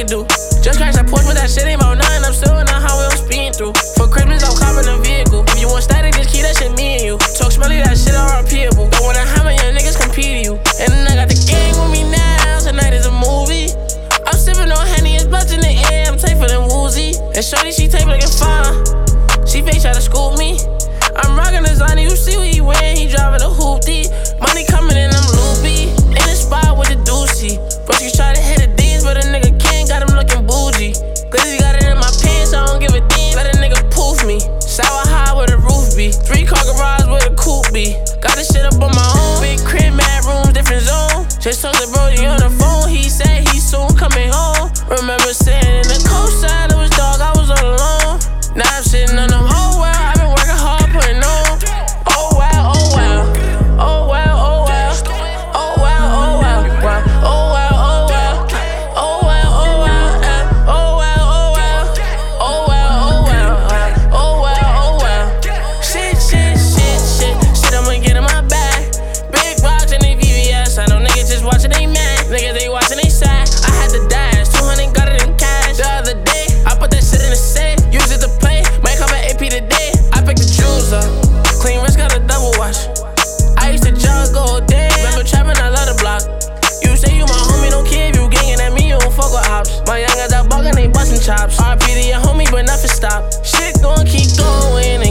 do. Just crashed that Porsche, but that shit ain't about nothing. I'm still in the highway, I'm speeding through. For Christmas, I'm copping a vehicle. If you want static, just keep that shit me and you. Talk smelly, that shit are repeatable. Don't wanna have my young niggas compete to you. And then I got the gang with me now. Tonight is a movie. I'm sipping on Henny, it's blunts in the air. I'm tight for them woozy. And shorty, she tape looking fine. She fake try to scoop me. I'm rockin' designer, you see what he wearing. He driving a hoopty. Money coming in, I'm loopy. In the spot with the doozy. Broskies try to hit the D's, but a nigga can't. Got him looking bougie. Glizzy got it in my pants, I don't give a damn. Let a nigga poof me. Sour high where the roof be. 3-car garage where the coupe be. Got this shit up on my own. Big crib, mad rooms, different zone. Just talked to Brody on the phone. He said he soon coming home. Remember sitting in the coastside, it was dark, I was all alone. Now I'm sitting on them, oh well. I've been working hard, putting on. Oh wow, oh wow. Oh wow, oh wow. Oh wow, oh wow. Oh wow, oh wow. Oh wow, oh wow. Oh wow, oh wow. Oh wow, oh wow. Oh wow, oh wow. Shit, I'ma get in my bag. Big rocks and they VVS. I know niggas just watching they mad. Niggas they watching they sad. I had to dash. 200 got it in cash. The other day, I put that shit in the safe. Use it to play. Might come at AP today. I picked the jewels up. Clean wrist got a double wash. I used to jug all day. Remember trapping, I love the block. You say you my homie, don't care if you gangin' at me, you don't fuck with ops. My young guys out buggin', they bustin' chops. RP to your homie, but nothing stop. Shit gon' keep going.